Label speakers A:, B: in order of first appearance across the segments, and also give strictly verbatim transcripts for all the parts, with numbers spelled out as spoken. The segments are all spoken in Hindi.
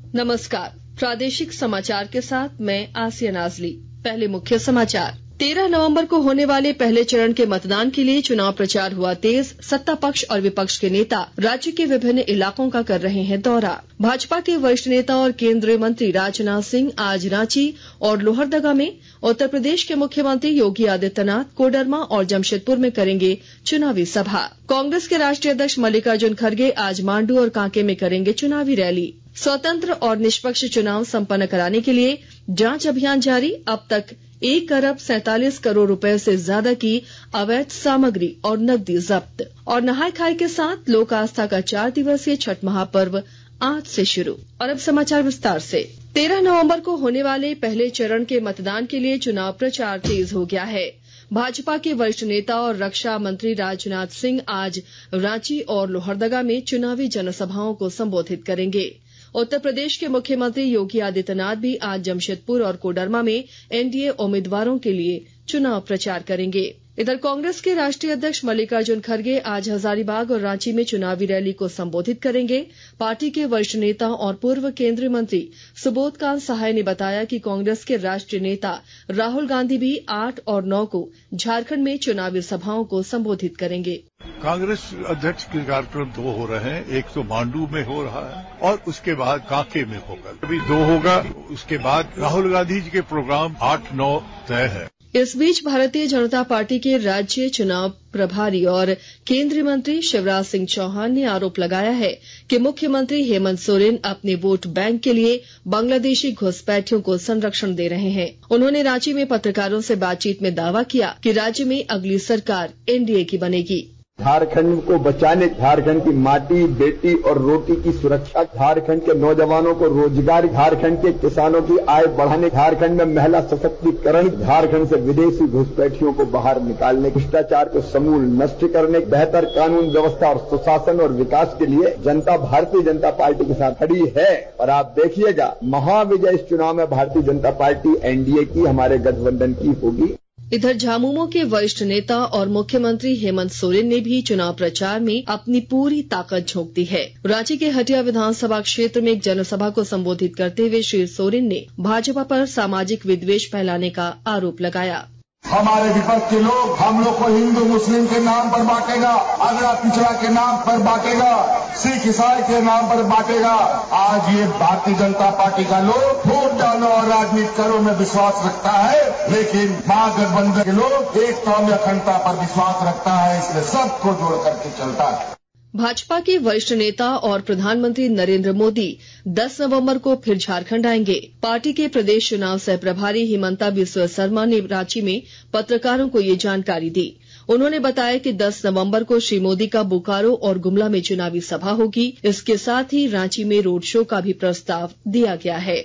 A: नमस्कार, प्रादेशिक समाचार के साथ मैं आसिया नाजली। पहले मुख्य समाचार। तेरह नवंबर को होने वाले पहले चरण के मतदान के लिए चुनाव प्रचार हुआ तेज। सत्ता पक्ष और विपक्ष के नेता राज्य के विभिन्न इलाकों का कर रहे हैं दौरा। भाजपा के वरिष्ठ नेता और केंद्रीय मंत्री राजनाथ सिंह आज रांची और लोहरदगा में, उत्तर प्रदेश के मुख्यमंत्री योगी आदित्यनाथ कोडरमा और जमशेदपुर में करेंगे चुनावी सभा। कांग्रेस के राष्ट्रीय अध्यक्ष मल्लिकार्जुन खड़गे आज मांडू और कांके में करेंगे चुनावी रैली। स्वतंत्र और निष्पक्ष चुनाव संपन्न कराने के लिए जांच अभियान जारी। अब तक एक अरब सैंतालीस करोड़ रुपए से ज्यादा की अवैध सामग्री और नकदी जब्त। और नहाय खाय के साथ लोक आस्था का चार दिवसीय छठ महापर्व आज से शुरू। और अब समाचार विस्तार से। तेरह नवंबर को होने वाले पहले चरण के मतदान के लिए चुनाव प्रचार तेज हो गया है। भाजपा के वरिष्ठ नेता और रक्षा मंत्री राजनाथ सिंह आज रांची और लोहरदगा में चुनावी जनसभाओं को संबोधित करेंगे। उत्तर प्रदेश के मुख्यमंत्री योगी आदित्यनाथ भी आज जमशेदपुर और कोडरमा में एनडीए उम्मीदवारों के लिए चुनाव प्रचार करेंगे। इधर कांग्रेस के राष्ट्रीय अध्यक्ष मल्लिकार्जुन खड़गे आज हजारीबाग और रांची में चुनावी रैली को संबोधित करेंगे। पार्टी के वरिष्ठ नेता और पूर्व केंद्रीय मंत्री सुबोधकांत सहाय ने बताया कि कांग्रेस के राष्ट्रीय नेता राहुल गांधी भी आठ और नौ को झारखंड में चुनावी सभाओं को संबोधित करेंगे।
B: कांग्रेस अध्यक्ष के कार्यक्रम दो हो रहे हैं, एक तो मांडू में हो रहा है और उसके बाद कांके में होगा। अभी दो होगा, उसके बाद राहुल गांधी जी के प्रोग्राम आठ नौ तय है।
A: इस बीच भारतीय जनता पार्टी के राज्य चुनाव प्रभारी और केंद्रीय मंत्री शिवराज सिंह चौहान ने आरोप लगाया है कि मुख्यमंत्री हेमंत सोरेन अपने वोट बैंक के लिए बांग्लादेशी घुसपैठियों को संरक्षण दे रहे हैं। उन्होंने रांची में पत्रकारों से बातचीत में दावा किया कि राज्य में अगली सरकार एनडीए की बनेगी।
C: झारखंड को बचाने, झारखंड की माटी, बेटी और रोटी की सुरक्षा, झारखंड के नौजवानों को रोजगार, झारखंड के किसानों की आय बढ़ाने, झारखंड में महिला सशक्तिकरण, झारखंड से विदेशी घुसपैठियों को बाहर निकालने, भ्रष्टाचार को समूल नष्ट करने, बेहतर कानून व्यवस्था और सुशासन और विकास के लिए जनता भारतीय जनता पार्टी के साथ खड़ी है। और आप देखिएगा, महाविजय इस चुनाव में भारतीय जनता पार्टी एनडीए की, हमारे गठबंधन की होगी।
A: इधर झामुमो के वरिष्ठ नेता और मुख्यमंत्री हेमंत सोरेन ने भी चुनाव प्रचार में अपनी पूरी ताकत झोंक दी है। रांची के हटिया विधानसभा क्षेत्र में एक जनसभा को संबोधित करते हुए श्री सोरेन ने भाजपा पर सामाजिक विद्वेष फैलाने का आरोप लगाया।
D: हमारे विपक्ष के लोग हम लोग को हिंदू मुस्लिम के नाम पर बांटेगा, अगड़ा पिछड़ा के नाम पर बांटेगा, सिख ईसाई के नाम पर बांटेगा। आज ये भारतीय जनता पार्टी का लोग वोट डालो और राजनीति करो में विश्वास रखता है, लेकिन महागठबंधन के लोग एकता और अखंडता पर विश्वास रखता है, इसलिए सबको जोड़ करके चलता है।
A: भाजपा के वरिष्ठ नेता और प्रधानमंत्री नरेंद्र मोदी दस नवंबर को फिर झारखंड आएंगे। पार्टी के प्रदेश चुनाव सह प्रभारी हिमंता बिस्वा शर्मा ने रांची में पत्रकारों को ये जानकारी दी। उन्होंने बताया कि दस नवंबर को श्री मोदी का बोकारो और गुमला में चुनावी सभा होगी। इसके साथ ही रांची में रोड शो का भी प्रस्ताव दिया गया है।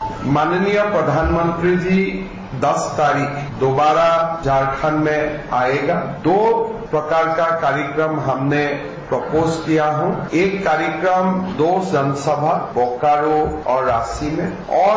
E: माननीय प्रधानमंत्री जी दस तारीख दोबारा झारखंड में आएगा। दो प्रकार का कार्यक्रम हमने प्रपोज किया हूं। एक कार्यक्रम दो जनसभा बोकारो और रांची में,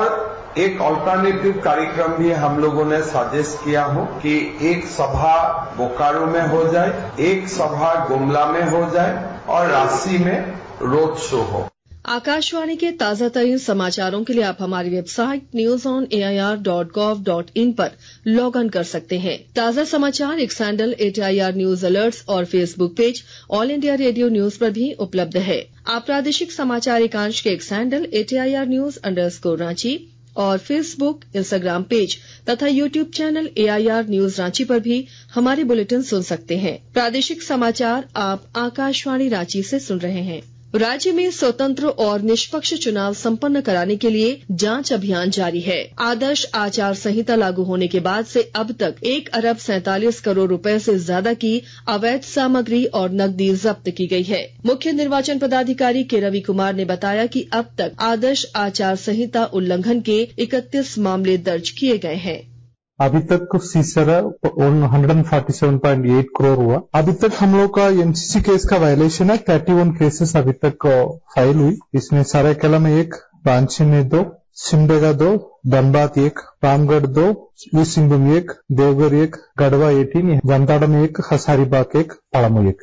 E: और एक अल्टरनेटिव कार्यक्रम भी हम लोगों ने सजेस्ट किया हो कि एक सभा बोकारो में हो जाए, एक सभा गुमला में हो जाए और रांची में रोड शो हो।
A: आकाशवाणी के ताजा तरीन समाचारों के लिए आप हमारी website news on A I R dot gov dot in पर लॉग इन कर सकते हैं। ताजा समाचार X handle at I R news alerts और Facebook page All India Radio News पर भी उपलब्ध है। आप प्रादेशिक समाचार एकांश के X handle at I R news underscore Ranchi और फेसबुक, इंस्टाग्राम पेज तथा YouTube channel A I R news Ranchi पर भी हमारे बुलेटिन सुन सकते हैं। प्रादेशिक समाचार आप आकाशवाणी रांची से सुन रहे हैं। राज्य में स्वतंत्र और निष्पक्ष चुनाव संपन्न कराने के लिए जांच अभियान जारी है। आदर्श आचार संहिता लागू होने के बाद से अब तक एक अरब सैंतालीस करोड़ रुपए से ज्यादा की अवैध सामग्री और नकदी जब्त की गई है। मुख्य निर्वाचन पदाधिकारी के रवि कुमार ने बताया कि अब तक आदर्श आचार संहिता उल्लंघन के इकतीस मामले दर्ज किए गए हैं।
F: अभी तक सीसरा एक सौ सैंतालीस पॉइंट आठ करोड़ हुआ। अभी तक हम लोग का एमसीसी केस का वायलेशन है, इकतीस केसेस अभी तक फाइल हुई। इसमें सरायकेला में एक, रांची में दो, सिमडेगा दो, धनबाद एक, रामगढ़ दो, ईस्ट सिंहभूम एक, देवघर एक, गढ़वा अठारह, जामताड़ा में एक, हजारीबाग एक, पलामू एक।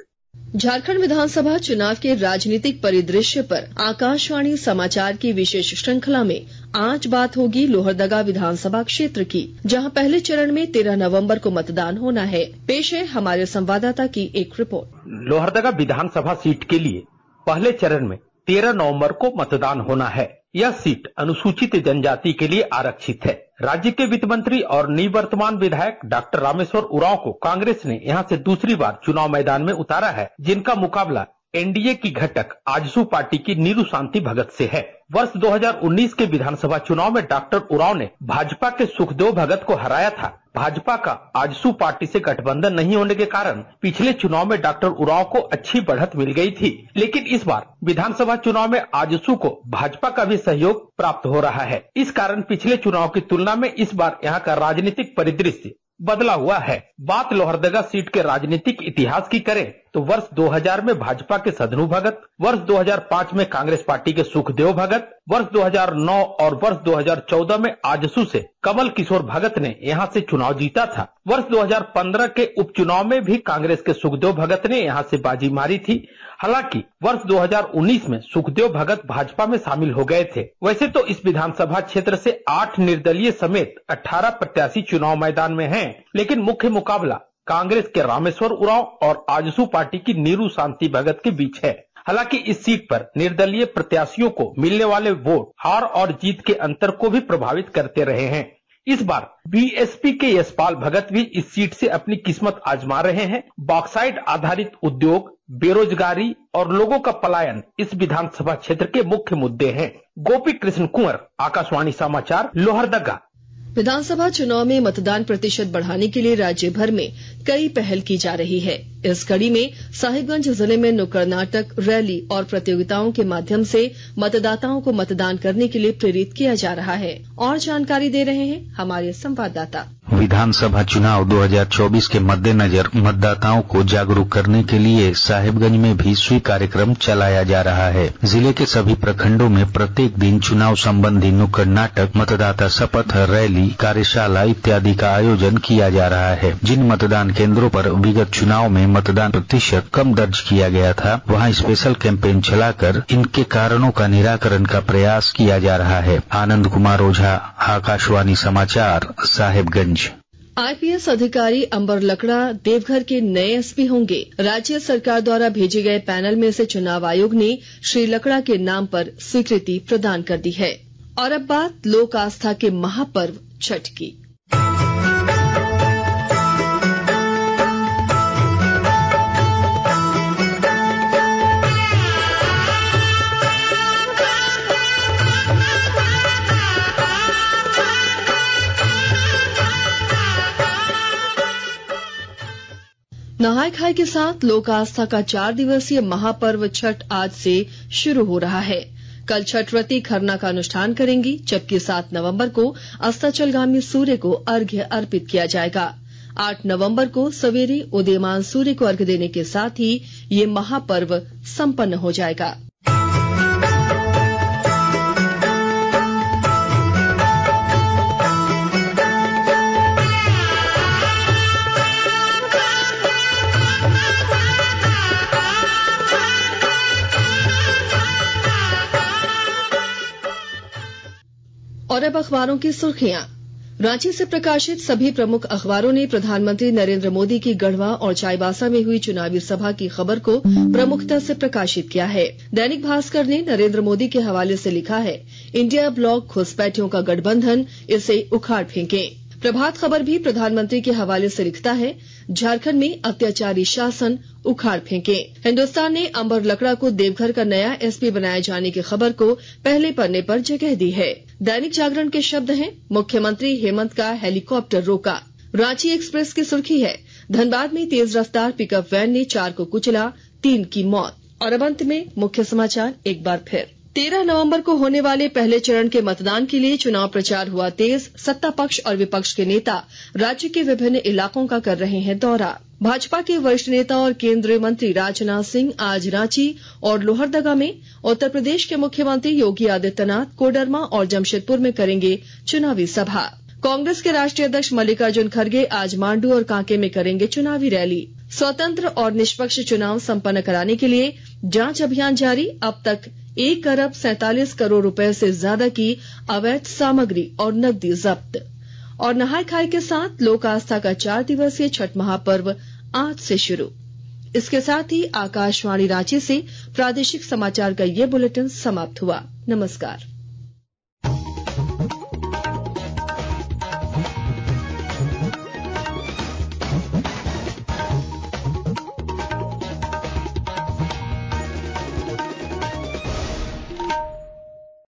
A: झारखंड विधानसभा चुनाव के राजनीतिक परिदृश्य पर आकाशवाणी समाचार की विशेष श्रृंखला में आज बात होगी लोहरदगा विधानसभा क्षेत्र की, जहां पहले चरण में तेरह नवंबर को मतदान होना है। पेश है हमारे संवाददाता की एक रिपोर्ट।
G: लोहरदगा विधानसभा सीट के लिए पहले चरण में तेरह नवंबर को मतदान होना है। यह सीट अनुसूचित जनजाति के लिए आरक्षित है। राज्य के वित्त मंत्री और निवर्तमान विधायक डॉक्टर रामेश्वर उरांव को कांग्रेस ने यहां से दूसरी बार चुनाव मैदान में उतारा है, जिनका मुकाबला एनडीए की घटक आजसू पार्टी की नीरू शांति भगत से है। वर्ष दो हज़ार उन्नीस के विधानसभा चुनाव में डॉक्टर उरांव ने भाजपा के सुखदेव भगत को हराया था। भाजपा का आजसू पार्टी से गठबंधन नहीं होने के कारण पिछले चुनाव में डॉक्टर उरांव को अच्छी बढ़त मिल गई थी, लेकिन इस बार विधानसभा चुनाव में आजसू को भाजपा का भी सहयोग प्राप्त हो रहा है। इस कारण पिछले चुनाव की तुलना में इस बार यहाँ का राजनीतिक परिदृश्य बदला हुआ है। बात लोहरदगा सीट के राजनीतिक इतिहास की करें तो वर्ष दो हज़ार में भाजपा के सदनू भगत, वर्ष दो हज़ार पाँच में कांग्रेस पार्टी के सुखदेव भगत, वर्ष दो हज़ार नौ और वर्ष दो हज़ार चौदह में आजसू से कमल किशोर भगत ने यहां से चुनाव जीता था। वर्ष दो हज़ार पंद्रह के उपचुनाव में भी कांग्रेस के सुखदेव भगत ने यहां से बाजी मारी थी। हालांकि वर्ष दो हज़ार उन्नीस में सुखदेव भगत भाजपा में शामिल हो गए थे। वैसे तो इस विधानसभा क्षेत्र से आठ निर्दलीय समेत अठारह प्रत्याशी चुनाव मैदान में हैं, लेकिन मुख्य मुकाबला कांग्रेस के रामेश्वर उरांव और आजसू पार्टी की नीरू शांति भगत के बीच है। हालांकि इस सीट पर निर्दलीय प्रत्याशियों को मिलने वाले वोट हार और जीत के अंतर को भी प्रभावित करते रहे हैं। इस बार बीएसपी के यशपाल भगत भी इस सीट से अपनी किस्मत आजमा रहे हैं। बॉक्साइट आधारित उद्योग, बेरोजगारी और लोगों का पलायन इस विधानसभा क्षेत्र के मुख्य मुद्दे हैं। गोपी कृष्ण कुंवर, आकाशवाणी समाचार, लोहरदगा।
A: विधानसभा चुनाव में मतदान प्रतिशत बढ़ाने के लिए राज्य भर में कई पहल की जा रही है। इस कड़ी में साहिबगंज जिले में नुक्कड़ नाटक, रैली और प्रतियोगिताओं के माध्यम से मतदाताओं को मतदान करने के लिए प्रेरित किया जा रहा है। और जानकारी दे रहे हैं हमारे संवाददाता।
H: विधानसभा चुनाव दो हज़ार चौबीस के मद्देनजर मतदाताओं को जागरूक करने के लिए साहिबगंज में भी स्वीप कार्यक्रम चलाया जा रहा है। जिले के सभी प्रखंडों में प्रत्येक दिन चुनाव संबंधी नुक्कड़ नाटक, मतदाता शपथ, रैली, कार्यशाला इत्यादि का आयोजन किया जा रहा है। जिन मतदान केंद्रों पर विगत चुनाव में मतदान प्रतिशत कम दर्ज किया गया था, वहां स्पेशल कैंपेन चलाकर इनके कारणों का निराकरण का प्रयास किया जा रहा है। आनंद कुमार ओझा, आकाशवाणी समाचार, साहिबगंज।
A: आईपीएस अधिकारी अंबर लकड़ा देवघर के नए एसपी होंगे। राज्य सरकार द्वारा भेजे गए पैनल में से चुनाव आयोग ने श्री लकड़ा के नाम पर स्वीकृति प्रदान कर दी है। और अब बात लोक आस्था के महापर्व छठ की। नहाय खाय के साथ लोक आस्था का चार दिवसीय महापर्व छठ आज से शुरू हो रहा है। कल छठव्रती खरना का अनुष्ठान करेंगी, जबकि सात नवंबर को अस्ताचलगामी सूर्य को अर्घ्य अर्पित किया जाएगा। आठ नवंबर को सवेरे उदीयमान सूर्य को अर्घ्य देने के साथ ही ये महापर्व संपन्न हो जाएगा। और अब अखबारों की सुर्खियां। रांची से प्रकाशित सभी प्रमुख अखबारों ने प्रधानमंत्री नरेंद्र मोदी की गढ़वा और चाईबासा में हुई चुनावी सभा की खबर को प्रमुखता से प्रकाशित किया है। दैनिक भास्कर ने नरेंद्र मोदी के हवाले से लिखा है, इंडिया ब्लॉक घुसपैठियों का गठबंधन, इसे उखाड़ फेंकें। प्रभात खबर भी प्रधानमंत्री के हवाले से लिखता है, झारखंड में अत्याचारी शासन, उखाड़ फेंके। हिन्दुस्तान ने अंबर लकड़ा को देवघर का नया एसपी बनाए जाने की खबर को पहले पन्ने पर जगह दी है। दैनिक जागरण के शब्द हैं, मुख्यमंत्री हेमंत का हेलीकॉप्टर रोका। रांची एक्सप्रेस की सुर्खी है, धनबाद में तेज रफ्तार पिकअप वैन ने चार को कुचला, तीन की मौत। और अब अंत में मुख्य समाचार एक बार फिर। तेरह नवंबर को होने वाले पहले चरण के मतदान के लिए चुनाव प्रचार हुआ तेज। सत्ता पक्ष और विपक्ष के नेता राज्य के विभिन्न इलाकों का कर रहे हैं दौरा। भाजपा के वरिष्ठ नेता और केंद्रीय मंत्री राजनाथ सिंह आज रांची और लोहरदगा में, उत्तर प्रदेश के मुख्यमंत्री योगी आदित्यनाथ कोडरमा और जमशेदपुर में करेंगे चुनावी सभा। कांग्रेस के राष्ट्रीय अध्यक्ष मल्लिकार्जुन खड़गे आज मांडू और कांके में करेंगे चुनावी रैली। स्वतंत्र और निष्पक्ष चुनाव संपन्न कराने के लिए जांच अभियान जारी। अब तक एक अरब सैंतालीस करोड़ रुपए से ज्यादा की अवैध सामग्री और नकदी जब्त। और नहाय खाए के साथ लोक आस्था का चार दिवसीय छठ महापर्व आज से शुरू। इसके साथ ही आकाशवाणी रांची से प्रादेशिक समाचार का ये बुलेटिन समाप्त हुआ। नमस्कार।